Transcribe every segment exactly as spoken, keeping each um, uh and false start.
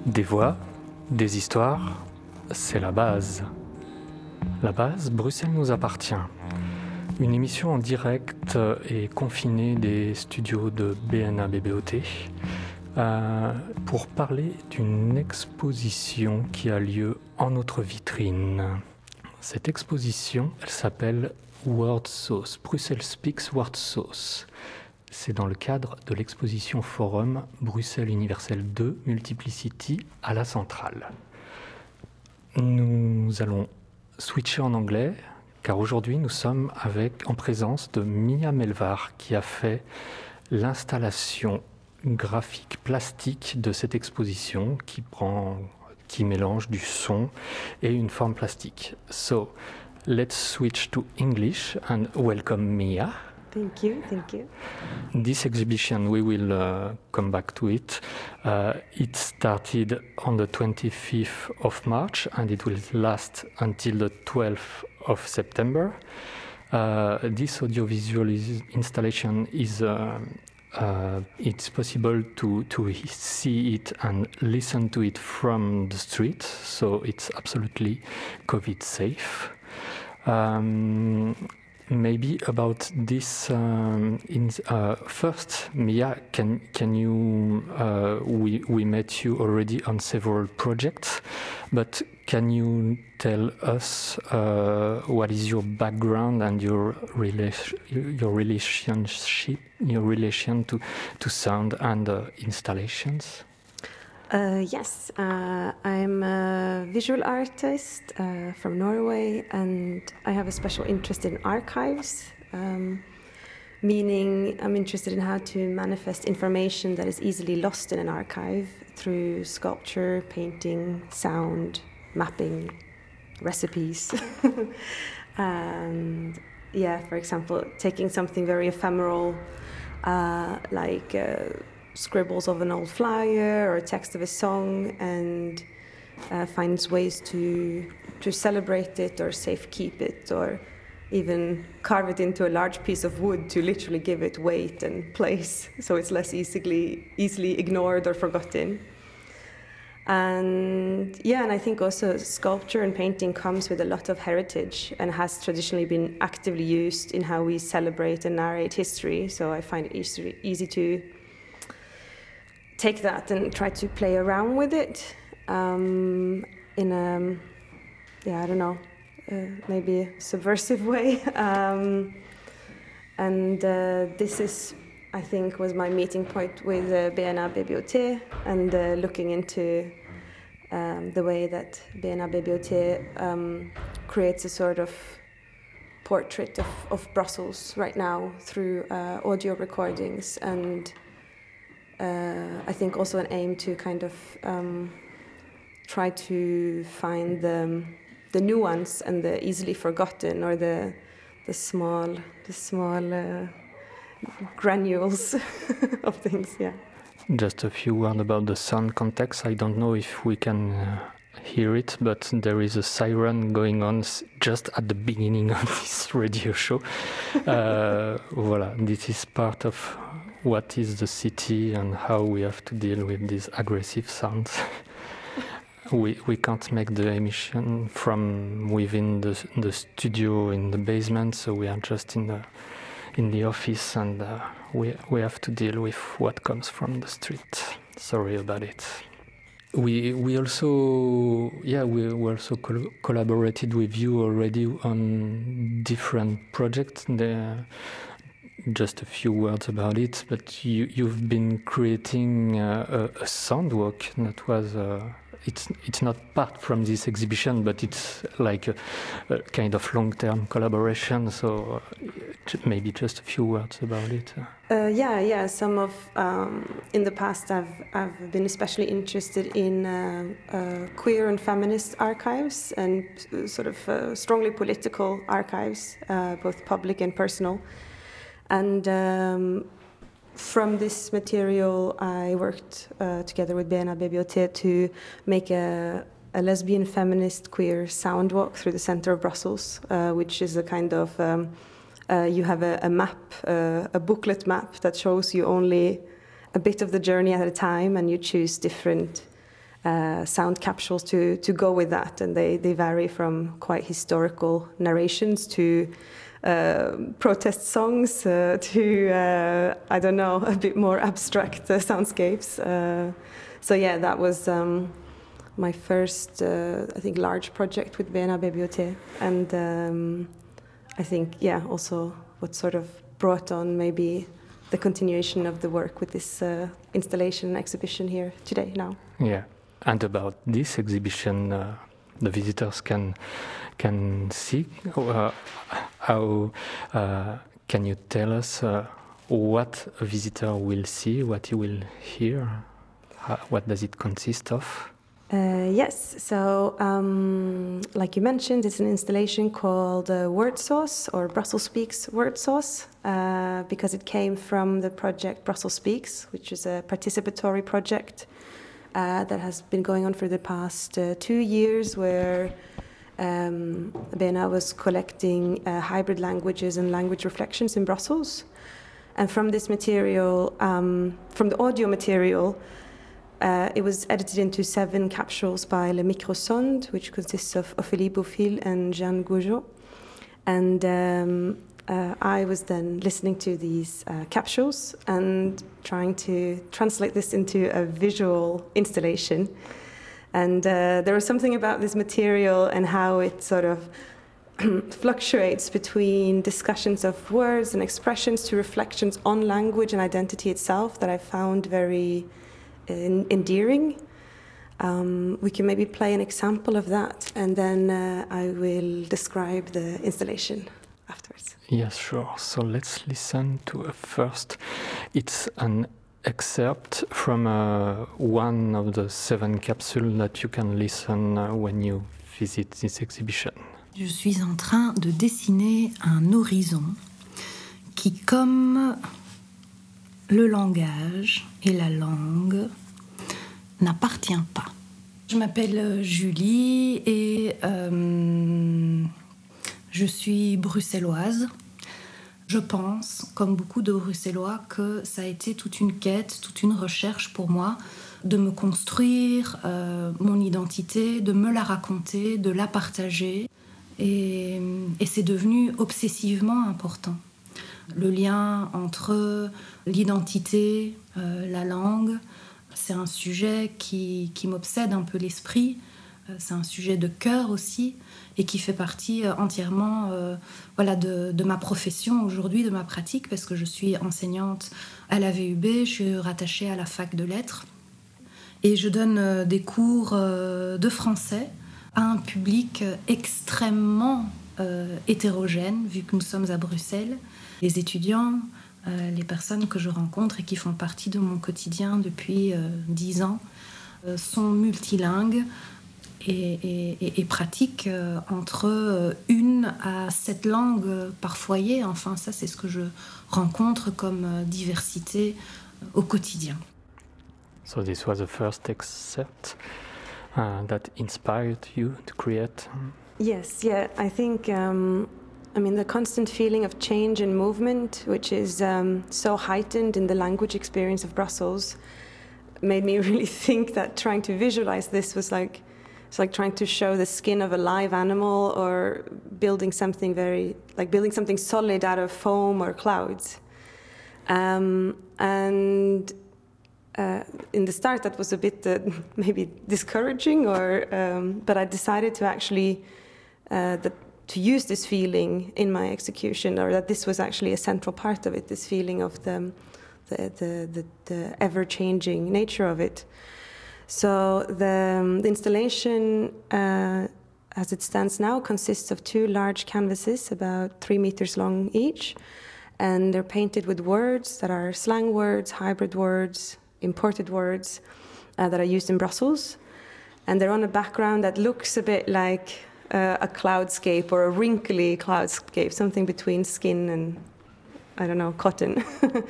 Des voix, des histoires, c'est la base. La base, Bruxelles nous appartient. Une émission en direct et confinée des studios de B N A B B O T euh, pour parler d'une exposition qui a lieu en notre vitrine. Cette exposition, elle s'appelle Word Sauce, Bruxelles Speaks Word Sauce. C'est dans le cadre de l'exposition Forum Bruxelles Universelle deux Multiplicity à la Centrale. Nous allons switcher en anglais, car aujourd'hui nous sommes avec, en présence de Mia Melvar, qui a fait l'installation graphique plastique de cette exposition qui prend, qui mélange du son et une forme plastique. So, let's switch to English and welcome Mia. Thank you, thank you. This exhibition, we will uh, come back to it. Uh, it started on the twenty-fifth of March and it will last until the twelfth of September. Uh, this audiovisual is installation is uh, uh, it's possible to, to see it and listen to it from the street, so it's absolutely COVID safe. Um, Maybe about this. Um, in uh, first, Mia, can can you? Uh, we we met you already on several projects, but can you tell us uh, what is your background and your relation, your relationship, your relation to to sound and uh, installations? Uh, yes, uh, I'm a visual artist uh, from Norway, and I have a special interest in archives, um, meaning I'm interested in how to manifest information that is easily lost in an archive through sculpture, painting, sound, mapping, recipes. And yeah, for example, taking something very ephemeral, uh, like uh, scribbles of an old flyer or text of a song, and uh, finds ways to to celebrate it or safekeep it, or even carve it into a large piece of wood to literally give it weight and place, so it's less easily easily ignored or forgotten. And yeah, and I think also sculpture and painting comes with a lot of heritage and has traditionally been actively used in how we celebrate and narrate history. So I find it easy, easy to take that and try to play around with it um, in a, yeah, I don't know, uh, maybe a subversive way. um, and uh, this is, I think, was my meeting point with uh, B N A B B O T, and uh, looking into um, the way that B N A B B O T um, creates a sort of portrait of, of Brussels right now through uh, audio recordings, and Uh, I think also an aim to kind of um, try to find the, the nuance and the easily forgotten, or the the small the small uh, granules of things. Yeah. Just a few words about the sound context. I don't know if we can uh, hear it, but there is a siren going on just at the beginning of this radio show. uh, voilà, this is part of what is the city and how we have to deal with these aggressive sounds. we we can't make the emission from within the the studio in the basement, so we are just in the in the office, and uh, we we have to deal with what comes from the street. Sorry about it. We we also yeah we, we also col- collaborated with you already on different projects. The, Just a few words about it, but you, you've been creating uh, a, a sound walk that was, uh, it's it's not part from this exhibition, but it's like a, a kind of long-term collaboration, so uh, maybe just a few words about it. Uh, yeah, yeah, some of, um, in the past I've, I've been especially interested in uh, uh, queer and feminist archives, and sort of uh, strongly political archives, uh, both public and personal. And um, from this material, I worked uh, together with B N A B B O T to make a, a lesbian, feminist, queer sound walk through the center of Brussels, uh, which is a kind of, um, uh, you have a, a map, uh, a booklet map that shows you only a bit of the journey at a time, and you choose different uh, sound capsules to, to go with that. And they, they vary from quite historical narrations to uh, protest songs uh, to, uh, I don't know, a bit more abstract uh, soundscapes. Uh, so yeah, that was um, my first, uh, I think, large project with Vena Bibliothek. And um, I think, yeah, also what sort of brought on maybe the continuation of the work with this uh, installation and exhibition here today now. Yeah, and about this exhibition, uh, the visitors can can see uh, how. Uh, can you tell us uh, what a visitor will see, what he will hear? How, what does it consist of? Uh, yes, so um, like you mentioned, it's an installation called uh, Word Sauce, or Brussels Speaks Word Sauce, uh, because it came from the project Brussels Speaks, which is a participatory project uh, that has been going on for the past uh, two years, where um, Vena was collecting uh, hybrid languages and language reflections in Brussels. And from this material, um, from the audio material, Uh, it was edited into seven capsules by Le Microsonde, which consists of Ophélie Beaufil and Jeanne Gougeot. And um, uh, I was then listening to these uh, capsules and trying to translate this into a visual installation. And uh, there was something about this material and how it sort of fluctuates between discussions of words and expressions to reflections on language and identity itself that I found very endearing. Um, we can maybe play an example of that, and then uh, I will describe the installation afterwards. Yes, sure. So let's listen to a first. It's an excerpt from uh, one of the seven capsules that you can listen uh, when you visit this exhibition. Je suis en train de dessiner un horizon qui, comme le langage et la langue, n'appartient pas. Je m'appelle Julie et euh, je suis bruxelloise. Je pense, comme beaucoup de Bruxellois, que ça a été toute une quête, toute une recherche pour moi de me construire euh, mon identité, de me la raconter, de la partager. Et, et c'est devenu obsessivement important. Le lien entre l'identité, euh, la langue, c'est un sujet qui, qui m'obsède un peu l'esprit. Euh, c'est un sujet de cœur aussi et qui fait partie euh, entièrement euh, voilà, de, de ma profession aujourd'hui, de ma pratique, parce que je suis enseignante à la V U B, je suis rattachée à la fac de lettres et je donne euh, des cours euh, de français à un public extrêmement euh, hétérogène, vu que nous sommes à Bruxelles. Les étudiants, euh, les personnes que je rencontre et qui font partie de mon quotidien depuis euh, dix ans euh, sont multilingues et, et, et pratiquent euh, entre euh, une à sept langues par foyer. Enfin, ça, c'est ce que je rencontre comme euh, diversité euh, au quotidien. So this was the first excerpt uh, that inspired you to create. Yes, yeah, I think... Um I mean, the constant feeling of change and movement, which is um, so heightened in the language experience of Brussels, made me really think that trying to visualize this was like, it's like trying to show the skin of a live animal or building something very, like building something solid out of foam or clouds. Um, and uh, in the start, that was a bit uh, maybe discouraging, or um, but I decided to actually uh, that. to use this feeling in my execution, or that this was actually a central part of it, this feeling of the, the, the, the, the ever-changing nature of it. So the, um, the installation, uh, as it stands now, consists of two large canvases, about three meters long each, and they're painted with words that are slang words, hybrid words, imported words uh, that are used in Brussels. And they're on a background that looks a bit like Uh, a cloudscape or a wrinkly cloudscape, something between skin and, I don't know, cotton.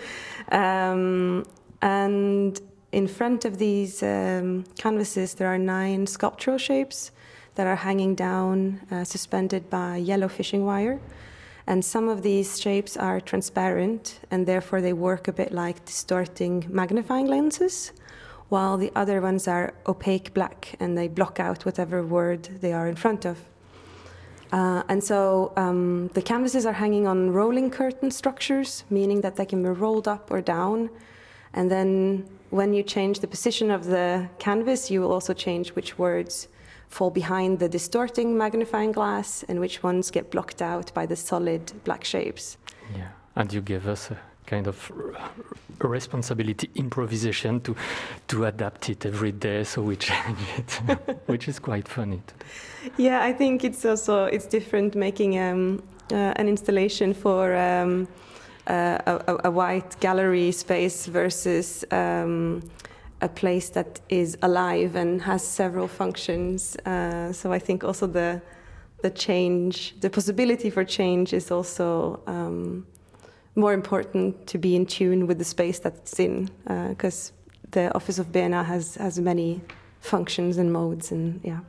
um, and in front of these um, canvases, there are nine sculptural shapes that are hanging down, uh, suspended by yellow fishing wire. And some of these shapes are transparent, and therefore they work a bit like distorting magnifying lenses. while the other ones are opaque black and they block out whatever word they are in front of. Uh, and so um, the canvases are hanging on rolling curtain structures, meaning that they can be rolled up or down. And then when you change the position of the canvas, you will also change which words fall behind the distorting magnifying glass and which ones get blocked out by the solid black shapes. Yeah, and you give us a kind of r- responsibility improvisation to to adapt it every day, so we change it, which is quite funny. Yeah, I think it's also it's different making um, uh, an installation for um, uh, a, a white gallery space versus um, a place that is alive and has several functions. Uh, so I think also the the change, the possibility for change, is also um, more important to be in tune with the space that it's in, because uh, the Office of B N A has has many functions and modes, and yeah.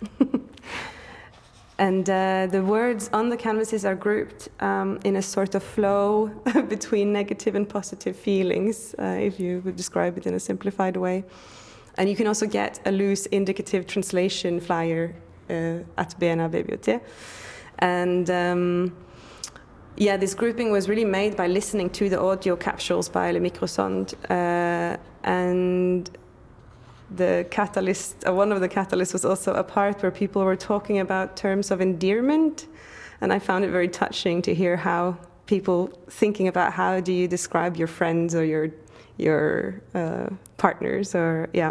And uh, the words on the canvases are grouped um, in a sort of flow between negative and positive feelings, uh, if you would describe it in a simplified way. And you can also get a loose indicative translation flyer uh, at B N A Bibliothek. And um, yeah, this grouping was really made by listening to the audio capsules by Le Microsonde, uh, and the catalyst, uh, one of the catalysts was also a part where people were talking about terms of endearment, and I found it very touching to hear how people thinking about how do you describe your friends or your your uh, partners, or yeah.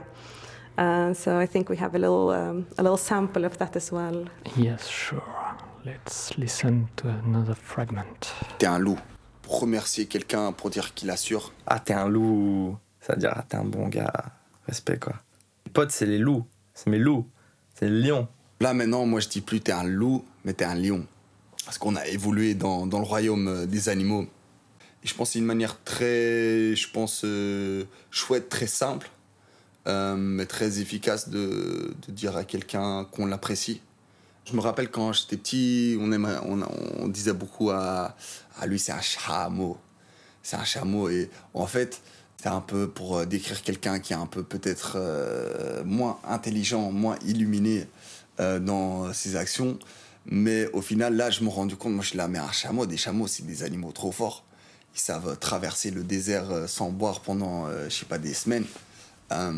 Uh, so I think we have a little um, a little sample of that as well. Yes, sure. Let's listen to another fragment. T'es un loup. Pour remercier quelqu'un, pour dire qu'il assure. Ah, t'es un loup. Ça veut dire, ah, t'es un bon gars. Respect, quoi. Les potes, c'est les loups. C'est mes loups. C'est les lions. Là, maintenant, moi, je dis plus t'es un loup, mais t'es un lion. Parce qu'on a évolué dans, dans le royaume des animaux. Et je pense que c'est une manière très, je pense, euh, chouette, très simple, euh, mais très efficace de, de dire à quelqu'un qu'on l'apprécie. Je me rappelle quand j'étais petit, on, aimait, on, on disait beaucoup à, à lui, c'est un chameau. C'est un chameau. Et en fait, c'est un peu pour décrire quelqu'un qui est un peu peut-être euh, moins intelligent, moins illuminé euh, dans ses actions. Mais au final, là, je me suis rendu compte, moi je suis là, mais un chameau, des chameaux, c'est des animaux trop forts. Ils savent traverser le désert sans boire pendant, euh, je sais pas, des semaines. Euh,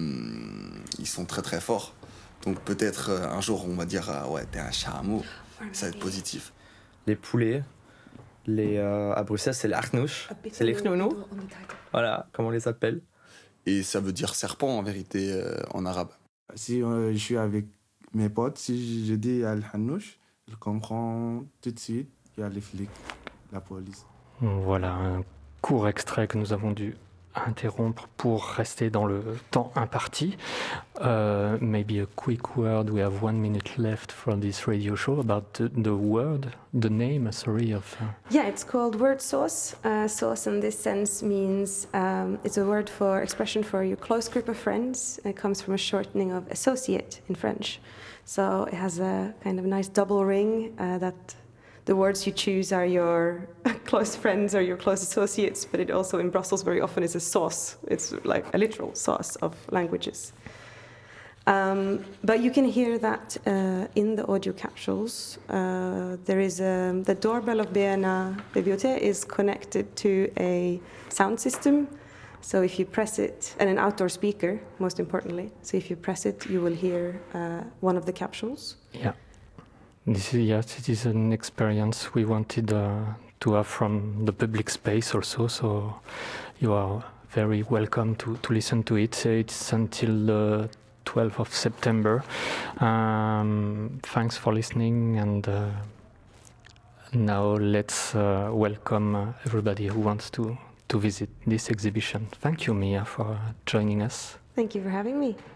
ils sont très très forts. Donc peut-être euh, un jour, on va dire, euh, ouais, t'es un chameau, ça va être positif. Les poulets, les, euh, à Bruxelles, c'est les archnouches. C'est les chnounous. Voilà, comme on les appelle. Et ça veut dire serpent, en vérité, euh, en arabe. Si euh, je suis avec mes potes, si je dis al-hanouche, je comprends tout de suite qu'il y a les flics, la police. Voilà un court extrait que nous avons dû interrompre pour rester dans le temps imparti. Uh, maybe a quick word. We have one minute left for this radio show about the, the word, the name, sorry, of... Uh... Yeah, it's called word sauce. Uh, sauce in this sense means, um, it's a word for expression for your close group of friends. It comes from a shortening of associate in French. So it has a kind of nice double ring uh, that the words you choose are your close friends or your close associates, but it also in Brussels very often is a sauce. It's like a literal sauce of languages. Um, but you can hear that uh, in the audio capsules. Uh, there is a, the doorbell of B N A Bibliothek is connected to a sound system. So if you press it, and an outdoor speaker, most importantly. So if you press it, you will hear uh, one of the capsules. Yeah. This is, yes, it is an experience we wanted uh, to have from the public space also, so you are very welcome to, to listen to it. It's until the twelfth of September. Um, thanks for listening, and uh, now let's uh, welcome uh, everybody who wants to, to visit this exhibition. Thank you, Mia, for joining us. Thank you for having me.